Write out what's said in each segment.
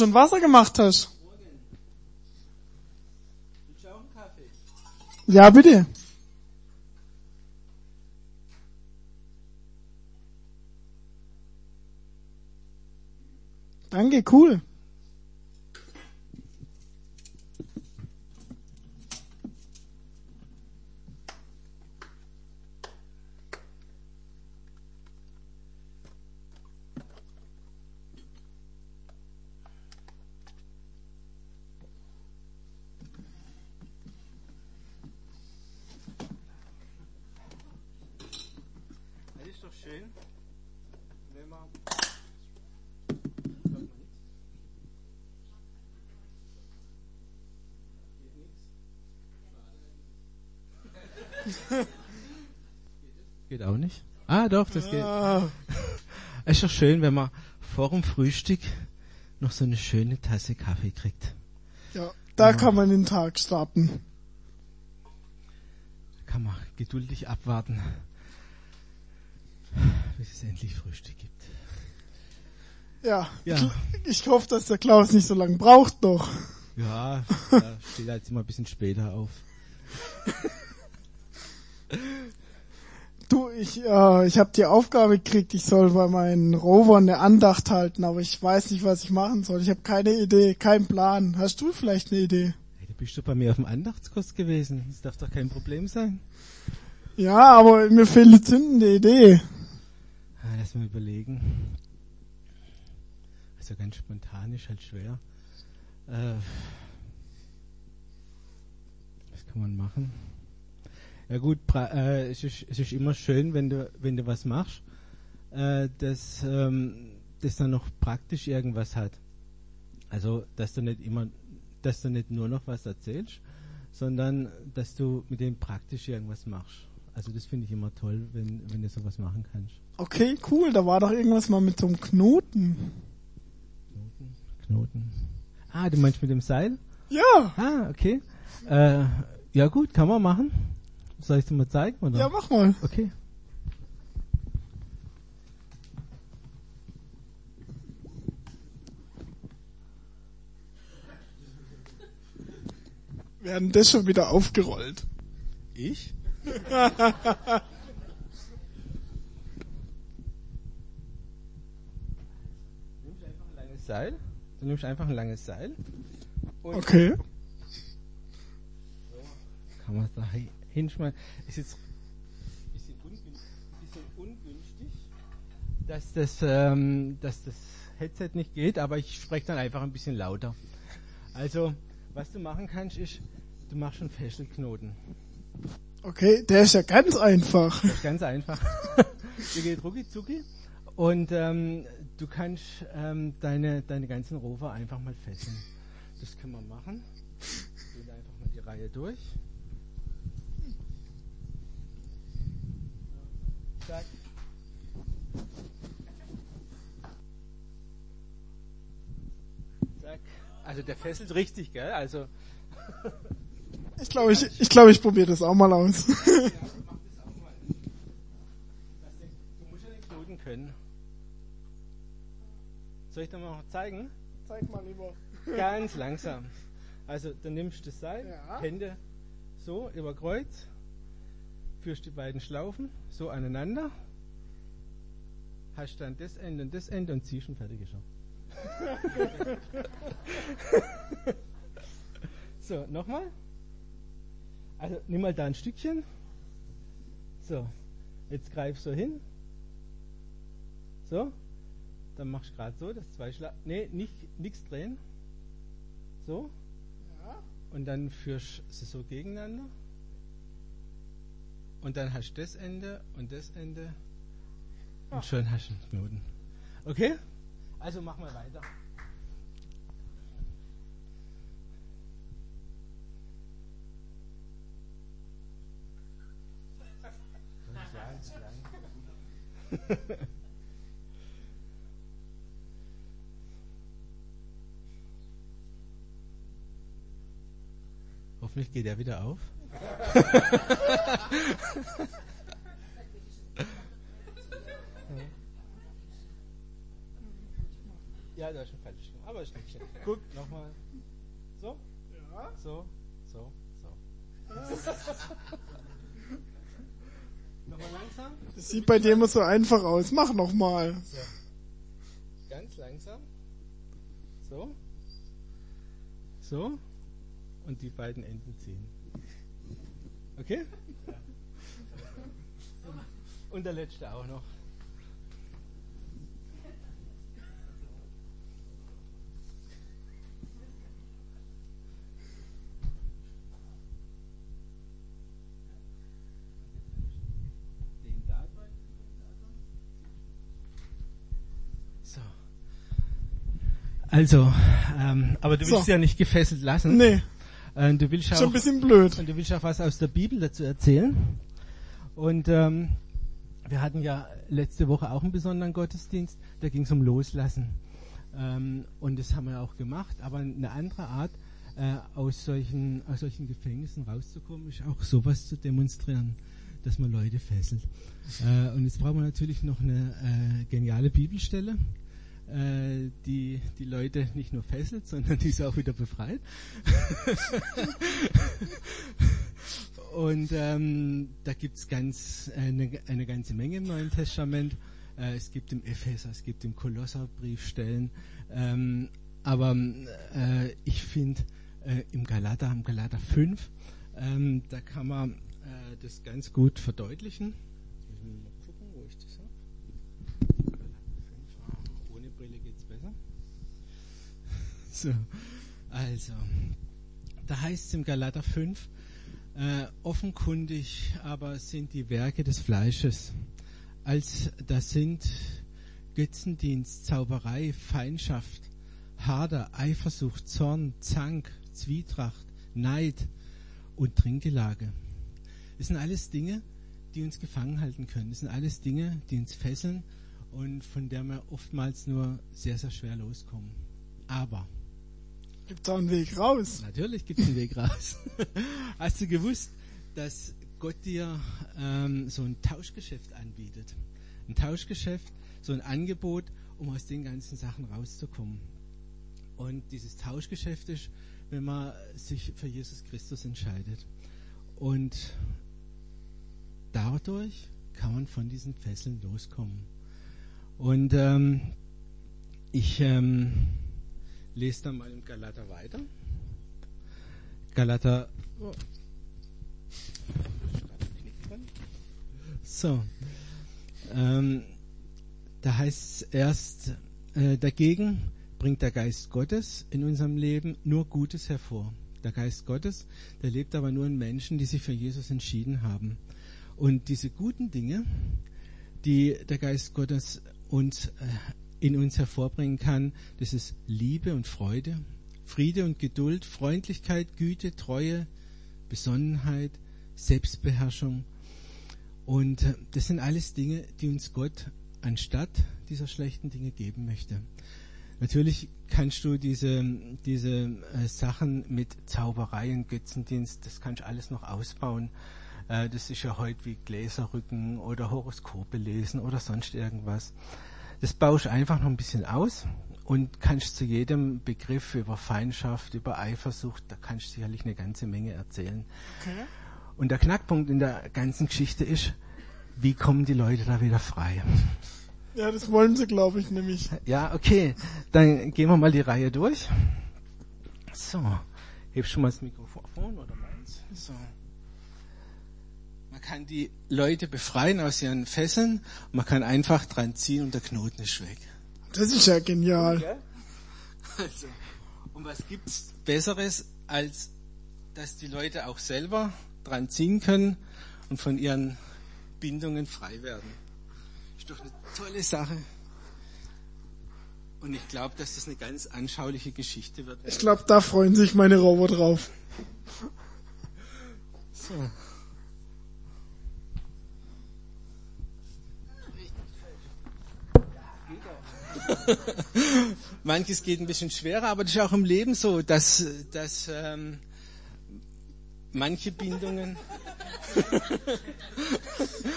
schon Wasser gemacht hast. Willst du auch einen Kaffee? Ja, bitte. Danke, cool. Das ist doch schön, wenn man... Geht auch nicht? Ah, doch, das geht. Es ist doch schön, wenn man vor dem Frühstück noch so eine schöne Tasse Kaffee kriegt. Ja, da kann man den Tag starten. Kann man geduldig abwarten, bis es endlich Frühstück gibt. Ja, Ja. Ich hoffe, dass der Klaus nicht so lange braucht noch. Ja, da steht er jetzt immer ein bisschen später auf. Du, ich habe die Aufgabe gekriegt, ich soll bei meinen Rovern eine Andacht halten, aber ich weiß nicht, was ich machen soll. Ich habe keine Idee, keinen Plan. Hast du vielleicht eine Idee? Hey, du bist doch bei mir auf dem Andachtskurs gewesen. Das darf doch kein Problem sein. Ja, aber mir fehlt eine zündende Idee. Lass mal überlegen. Also ganz spontan ist halt schwer. Was kann man machen? Ja gut, es ist immer schön, wenn du was machst, das dann noch praktisch irgendwas hat. Also, dass du nicht nur noch was erzählst, sondern dass du mit dem praktisch irgendwas machst. Also das finde ich immer toll, wenn du sowas machen kannst. Okay, cool, da war doch irgendwas mal mit so einem Knoten. Knoten. Ah, du meinst mit dem Seil? Ja. Ah, okay. Ja gut, kann man machen. Soll ich es dir mal zeigen? Oder? Ja, mach mal. Okay. Werden das schon wieder aufgerollt? Ich? Du nimmst einfach ein langes Seil. Und Okay. So kann man es da hinschmeißen. Ist jetzt ein bisschen ungünstig, dass das Headset nicht geht, aber ich spreche dann einfach ein bisschen lauter. Also, was du machen kannst, ist, du machst einen Fesselknoten. Okay, der ist ja ganz einfach. Das ist ganz einfach. Der geht rucki zucki. Und du kannst deine ganzen Rover einfach mal fesseln. Das können wir machen. Gehen einfach mal die Reihe durch. Zack. Zack. Also der fesselt richtig, gell? Also Ich glaube, ich probiere das auch mal aus. ja, mach das auch mal. Du musst ja den Knoten können. Soll ich dir mal noch zeigen? Zeig mal lieber. Ganz langsam. Also, dann nimmst du das Seil, Ja. Hände so über Kreuz, führst die beiden Schlaufen so aneinander, hast dann das Ende und ziehst und fertig ist er. So, nochmal. Also, nimm mal da ein Stückchen. So, jetzt greif so hin. So. Dann machst du gerade so, dass nichts drehen. So. Ja. Und dann führst du sie so gegeneinander. Und dann hast du das Ende und das Ende. Und schon hast du einen Knoten. Okay? Also mach mal weiter. Hoffentlich geht er wieder auf. Ja, da ist schon falsch. Aber Stückchen. Guck, nochmal. So? Ja. So. Nochmal langsam. Das sieht bei dir immer so einfach aus. Mach nochmal. So. Ganz langsam. So. So. Und die beiden Enden ziehen. Okay? Und der letzte auch noch. So. Also, aber du willst ja nicht gefesselt lassen. Nee. Du willst Schon ein bisschen blöd. Und du willst auch was aus der Bibel dazu erzählen. Und wir hatten ja letzte Woche auch einen besonderen Gottesdienst, da ging es um Loslassen. Und das haben wir auch gemacht. Aber eine andere Art, aus solchen Gefängnissen rauszukommen, ist auch sowas zu demonstrieren, dass man Leute fesselt. Und jetzt brauchen wir natürlich noch eine geniale Bibelstelle, die Leute nicht nur fesselt, sondern die ist auch wieder befreit. Und da gibt's eine ganze Menge im Neuen Testament. Es gibt im Epheser, es gibt im Kolosserbrief Stellen. Aber ich finde im Galater 5, da kann man das ganz gut verdeutlichen. Jetzt müssen wir mal gucken, wo ich das habe. Ohne Brille geht's besser. So, also, da heißt es im Galater 5, offenkundig aber sind die Werke des Fleisches, als das sind Götzendienst, Zauberei, Feindschaft, Hader, Eifersucht, Zorn, Zank, Zwietracht, Neid und Trinkgelage. Das sind alles Dinge, die uns gefangen halten können. Das sind alles Dinge, die uns fesseln und von der wir oftmals nur sehr, sehr schwer loskommen. Aber Gibt da einen Weg raus? natürlich gibt es einen Weg raus. Hast du gewusst, dass Gott dir so ein Tauschgeschäft anbietet? Ein Tauschgeschäft, so ein Angebot, um aus den ganzen Sachen rauszukommen. Und dieses Tauschgeschäft ist, wenn man sich für Jesus Christus entscheidet. Und dadurch kann man von diesen Fesseln loskommen. Und ich lese dann mal im Galater weiter. Galater. Oh. So. Da heißt es erst, dagegen bringt der Geist Gottes in unserem Leben nur Gutes hervor. Der Geist Gottes, der lebt aber nur in Menschen, die sich für Jesus entschieden haben. Und diese guten Dinge, die der Geist Gottes in uns hervorbringen kann, das ist Liebe und Freude, Friede und Geduld, Freundlichkeit, Güte, Treue, Besonnenheit, Selbstbeherrschung. Und das sind alles Dinge, die uns Gott anstatt dieser schlechten Dinge geben möchte. Natürlich kannst du diese Sachen mit Zauberei und Götzendienst, das kannst du alles noch ausbauen. Das ist ja heute wie Gläserrücken oder Horoskope lesen oder sonst irgendwas. Das baust du einfach noch ein bisschen aus und kannst zu jedem Begriff über Feindschaft, über Eifersucht, da kannst du sicherlich eine ganze Menge erzählen. Okay. Und der Knackpunkt in der ganzen Geschichte ist, wie kommen die Leute da wieder frei? Ja, das wollen sie, glaube ich, nämlich. Ja, okay. Dann gehen wir mal die Reihe durch. So. Hebst schon mal das Mikrofon oder meins? So. Man kann die Leute befreien aus ihren Fesseln und man kann einfach dran ziehen und der Knoten ist weg. Das ist ja genial. Okay. Also, und was gibt's Besseres, als dass die Leute auch selber dran ziehen können und von ihren Bindungen frei werden? Ist doch eine tolle Sache. Und ich glaube, dass das eine ganz anschauliche Geschichte wird. Ich glaube, da freuen sich meine Roboter drauf. So. Manches geht ein bisschen schwerer, aber das ist auch im Leben so, dass manche Bindungen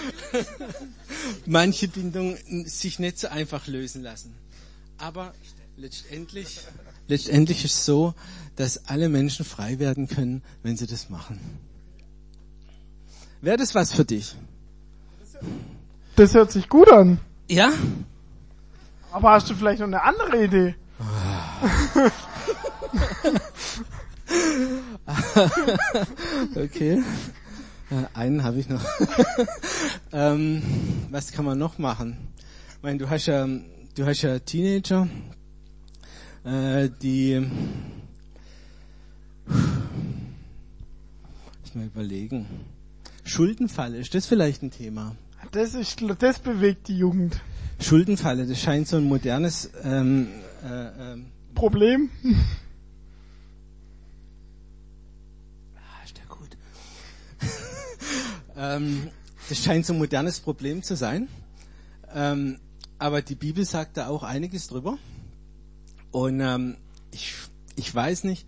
sich nicht so einfach lösen lassen. Aber Letztendlich ist es so, dass alle Menschen frei werden können, wenn sie das machen. Wäre das was für dich? Das hört sich gut an. Ja? Aber hast du vielleicht noch eine andere Idee? Okay. Einen habe ich noch. Was kann man noch machen? Ich meine, du hast ja Teenager, die, muss mal überlegen. Schuldenfalle, ist das vielleicht ein Thema? Das bewegt die Jugend. Schuldenfalle, das scheint so ein modernes Problem? Ist der gut? Das scheint so ein modernes Problem zu sein. Aber die Bibel sagt da auch einiges drüber. Und ich weiß nicht,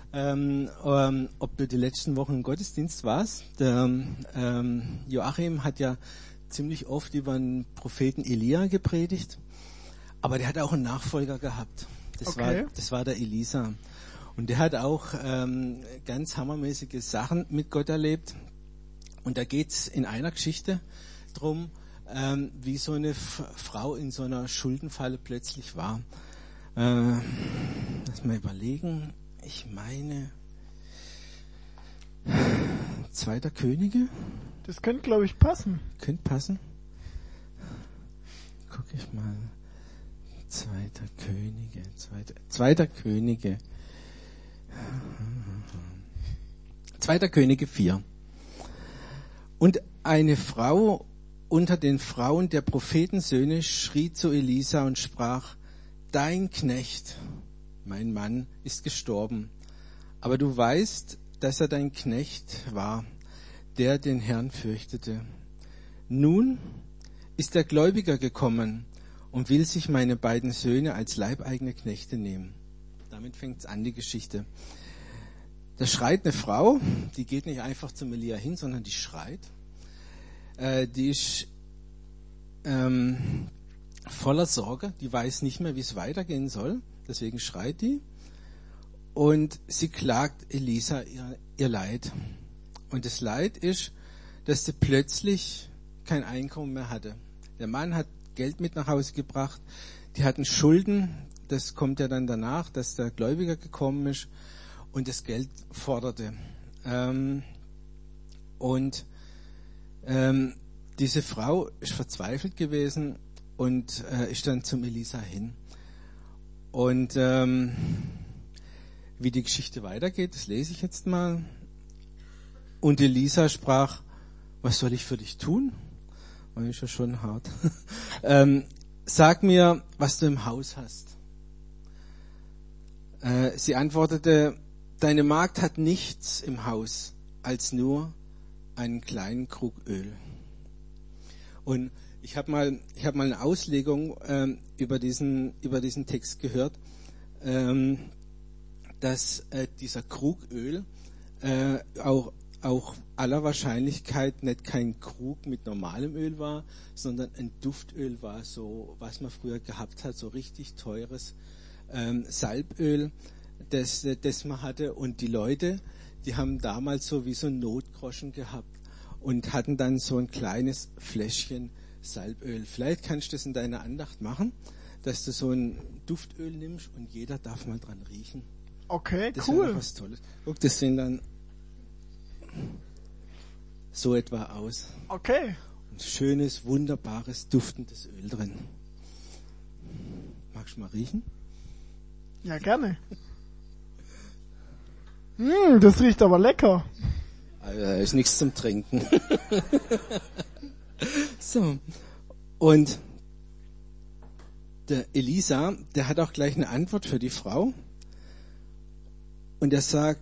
ob du die letzten Wochen im Gottesdienst warst. Der Joachim hat ja ziemlich oft über den Propheten Elia gepredigt, aber der hat auch einen Nachfolger gehabt. Das war der Elisa. Und der hat auch ganz hammermäßige Sachen mit Gott erlebt. Und da geht's in einer Geschichte drum, wie so eine Frau in so einer Schuldenfalle plötzlich war. Lass mal überlegen. Ich meine 2. Könige? Das könnte, glaube ich, passen. Könnte passen. Guck ich mal. 2. Könige. 2. Könige 4. Und eine Frau unter den Frauen der Prophetensöhne schrie zu Elisa und sprach: Dein Knecht, mein Mann, ist gestorben, aber du weißt, dass er dein Knecht war, der den Herrn fürchtete. Nun ist der Gläubiger gekommen und will sich meine beiden Söhne als leibeigene Knechte nehmen. Damit fängt's an, die Geschichte. Da schreit eine Frau, die geht nicht einfach zum Elia hin, sondern die schreit. Die ist voller Sorge, die weiß nicht mehr, wie es weitergehen soll, deswegen schreit die. Und sie klagt Elisa ihr Leid. Und das Leid ist, dass sie plötzlich kein Einkommen mehr hatte. Der Mann hat Geld mit nach Hause gebracht, die hatten Schulden, das kommt ja dann danach, dass der Gläubiger gekommen ist und das Geld forderte. Diese Frau ist verzweifelt gewesen und ist dann zum Elisa hin. Und wie die Geschichte weitergeht, das lese ich jetzt mal. Und Elisa sprach: Was soll ich für dich tun? Das ist ja schon hart. Sag mir, was du im Haus hast. Sie antwortete: Deine Magd hat nichts im Haus als nur einen kleinen Krug Öl. Und ich habe mal eine Auslegung über diesen Text gehört, dass dieser Krug Öl auch aller Wahrscheinlichkeit nicht kein Krug mit normalem Öl war, sondern ein Duftöl war, so was man früher gehabt hat, so richtig teures Salböl, das man hatte. Und die Leute, die haben damals so wie so einen Notgroschen gehabt und hatten dann so ein kleines Fläschchen Salböl. Vielleicht kannst du das in deiner Andacht machen, dass du so ein Duftöl nimmst und jeder darf mal dran riechen. Okay, das cool. Das ist was Tolles. Guck, das sehen dann so etwa aus. Okay. Ein schönes, wunderbares, duftendes Öl drin. Magst du mal riechen? Ja, gerne. Das riecht aber lecker. Also, ist nichts zum Trinken. So. Und der Elisa, der hat auch gleich eine Antwort für die Frau. Und er sagt: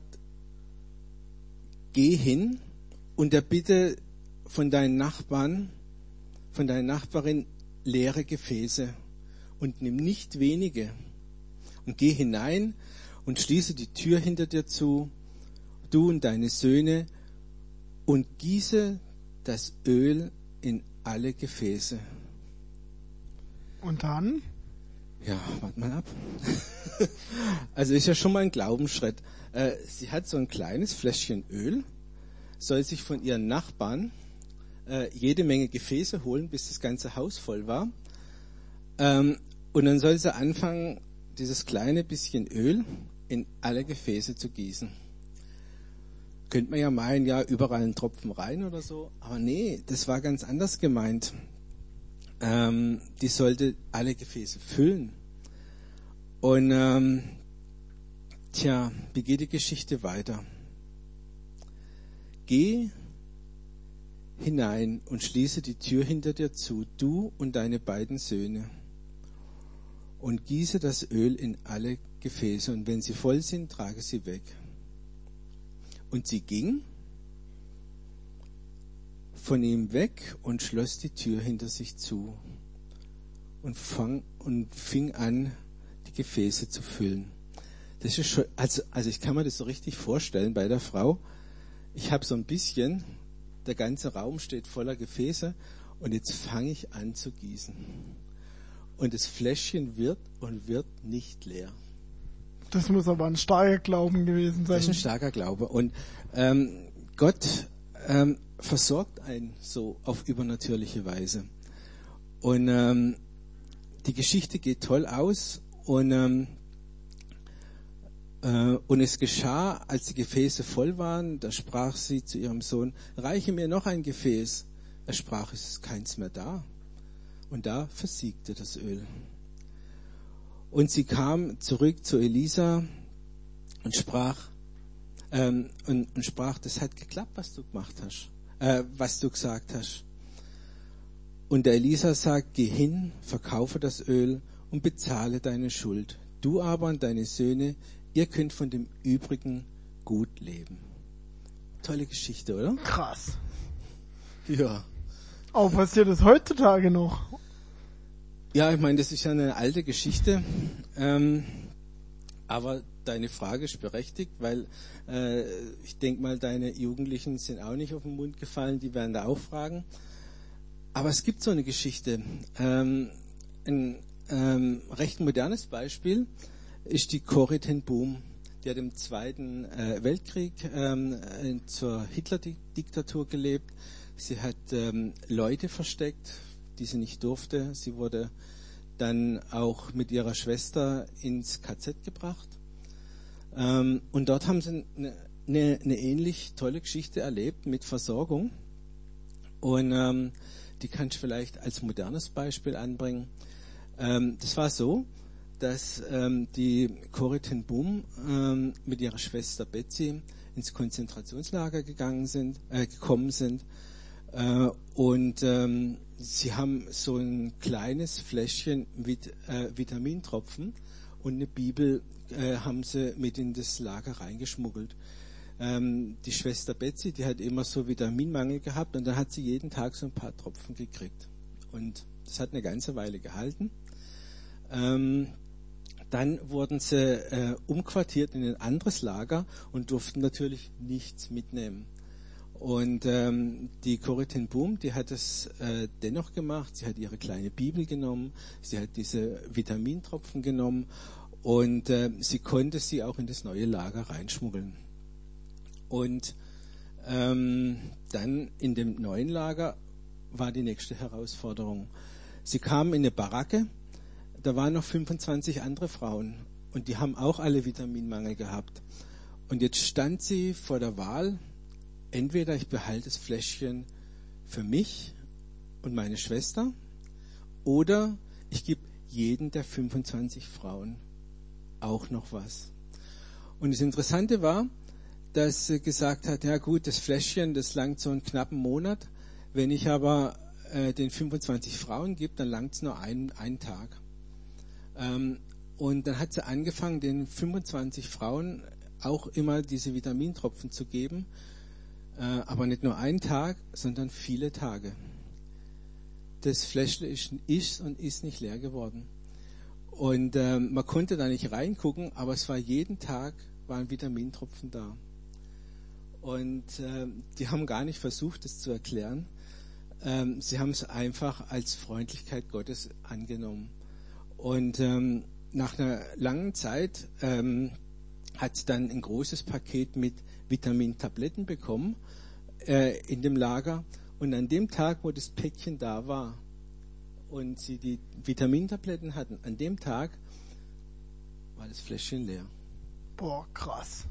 Geh hin und erbitte von deinen Nachbarn, von deiner Nachbarin leere Gefäße und nimm nicht wenige. Und geh hinein und schließe die Tür hinter dir zu, du und deine Söhne, und gieße das Öl in alle Gefäße. Und dann? Ja, warte mal ab. Also ist ja schon mal ein Glaubensschritt. Sie hat so ein kleines Fläschchen Öl, soll sich von ihren Nachbarn jede Menge Gefäße holen, bis das ganze Haus voll war. Und dann soll sie anfangen, dieses kleine bisschen Öl in alle Gefäße zu gießen. Könnte man ja meinen, ja, überall einen Tropfen rein oder so. Aber nee, das war ganz anders gemeint. Die sollte alle Gefäße füllen. Und wie geht die Geschichte weiter? Geh hinein und schließe die Tür hinter dir zu, du und deine beiden Söhne. Und gieße das Öl in alle Gefäße, und wenn sie voll sind, trage sie weg. Und sie ging von ihm weg und schloss die Tür hinter sich zu und fing an, die Gefäße zu füllen. Das ist schon, also ich kann mir das so richtig vorstellen bei der Frau. Ich habe so ein bisschen, der ganze Raum steht voller Gefäße und jetzt fange ich an zu gießen. Und das Fläschchen wird nicht leer. Das muss aber ein starker Glauben gewesen sein. Das ist ein starker Glaube. Und Gott versorgt einen so auf übernatürliche Weise. Und die Geschichte geht toll aus. Und es geschah, als die Gefäße voll waren, da sprach sie zu ihrem Sohn: Reiche mir noch ein Gefäß. Er sprach: Es ist keins mehr da. Und da versiegte das Öl. Und sie kam zurück zu Elisa und sprach, das hat geklappt, was du gemacht hast, was du gesagt hast. Und der Elisa sagt: Geh hin, verkaufe das Öl und bezahle deine Schuld. Du aber und deine Söhne, ihr könnt von dem Übrigen gut leben. Tolle Geschichte, oder? Krass. Ja. Auch passiert das heutzutage noch? Ja, ich meine, das ist ja eine alte Geschichte, aber deine Frage ist berechtigt, weil ich denke mal, deine Jugendlichen sind auch nicht auf den Mund gefallen, die werden da auch fragen. Aber es gibt so eine Geschichte. Ein recht modernes Beispiel ist die Corrie ten Boom. Die hat im Zweiten Weltkrieg zur Hitler-Diktatur gelebt. Sie hat Leute versteckt, die sie nicht durfte. Sie wurde dann auch mit ihrer Schwester ins KZ gebracht. Und dort haben sie eine ähnlich tolle Geschichte erlebt mit Versorgung. Und die kann ich vielleicht als modernes Beispiel anbringen. Das war so, dass die Corrie ten Boom mit ihrer Schwester Betsy ins Konzentrationslager gekommen sind. Und sie haben so ein kleines Fläschchen mit Vitamintropfen und eine Bibel haben sie mit in das Lager reingeschmuggelt. Die Schwester Betsy, die hat immer so Vitaminmangel gehabt und dann hat sie jeden Tag so ein paar Tropfen gekriegt. Und das hat eine ganze Weile gehalten. Dann wurden sie umquartiert in ein anderes Lager und durften natürlich nichts mitnehmen. Und die Corrie ten Boom, die hat es dennoch gemacht. Sie hat ihre kleine Bibel genommen, sie hat diese Vitamintropfen genommen und sie konnte sie auch in das neue Lager reinschmuggeln. Und dann in dem neuen Lager war die nächste Herausforderung. Sie kamen in eine Baracke, da waren noch 25 andere Frauen und die haben auch alle Vitaminmangel gehabt. Und jetzt stand sie vor der Wahl: Entweder ich behalte das Fläschchen für mich und meine Schwester oder ich gebe jeden der 25 Frauen auch noch was. Und das Interessante war, dass sie gesagt hat, ja gut, das Fläschchen, das langt so einen knappen Monat. Wenn ich aber den 25 Frauen gebe, dann langt es nur einen Tag. Und dann hat sie angefangen, den 25 Frauen auch immer diese Vitamintropfen zu geben. Aber nicht nur einen Tag, sondern viele Tage. Das Fläschchen ist nicht leer geworden. Und man konnte da nicht reingucken, aber es war jeden Tag waren Vitamintropfen da. Und die haben gar nicht versucht, das zu erklären. Sie haben es einfach als Freundlichkeit Gottes angenommen. Und nach einer langen Zeit hat sie dann ein großes Paket mit Vitamintabletten bekommen in dem Lager. Und an dem Tag, wo das Päckchen da war und sie die Vitamintabletten hatten, an dem Tag war das Fläschchen leer. Boah, krass.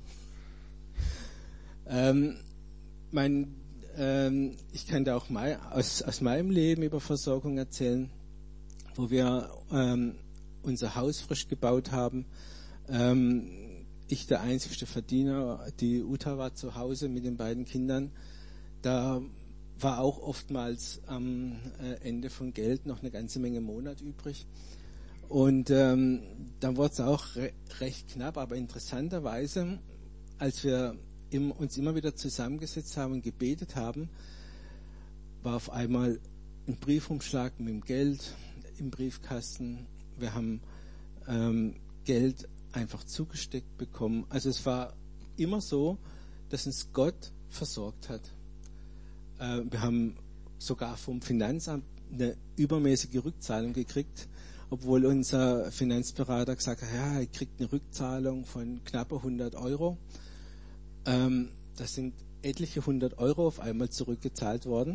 Ich kann da auch mal aus meinem Leben über Versorgung erzählen, wo wir unser Haus frisch gebaut haben. Ich der einzigste Verdiener, die Uta war zu Hause mit den beiden Kindern. Da war auch oftmals am Ende von Geld noch eine ganze Menge Monat übrig. Und dann wurde es auch recht knapp, aber interessanterweise, als wir uns immer wieder zusammengesetzt haben und gebetet haben, war auf einmal ein Briefumschlag mit dem Geld im Briefkasten. Wir haben Geld einfach zugesteckt bekommen. Also es war immer so, dass uns Gott versorgt hat. Wir haben sogar vom Finanzamt eine übermäßige Rückzahlung gekriegt, obwohl unser Finanzberater gesagt hat, ja, er kriegt eine Rückzahlung von knappe 100 Euro. Das sind etliche 100 Euro auf einmal zurückgezahlt worden.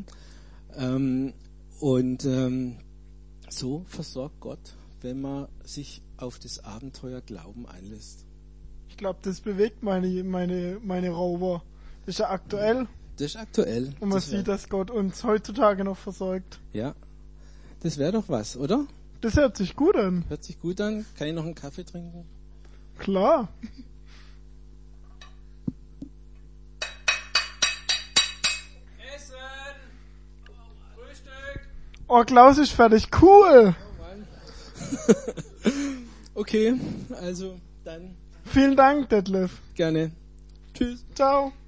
So versorgt Gott, wenn man sich auf das Abenteuer Glauben einlässt. Ich glaube, das bewegt meine Rover. Das ist ja aktuell. Das ist aktuell. Und man sieht, dass Gott uns heutzutage noch versorgt. Ja, das wäre doch was, oder? Das hört sich gut an. Hört sich gut an. Kann ich noch einen Kaffee trinken? Klar. Essen! Frühstück! Oh, Klaus ist fertig. Cool. Oh Mann. Okay, also dann. Vielen Dank, Detlef. Gerne. Tschüss. Ciao.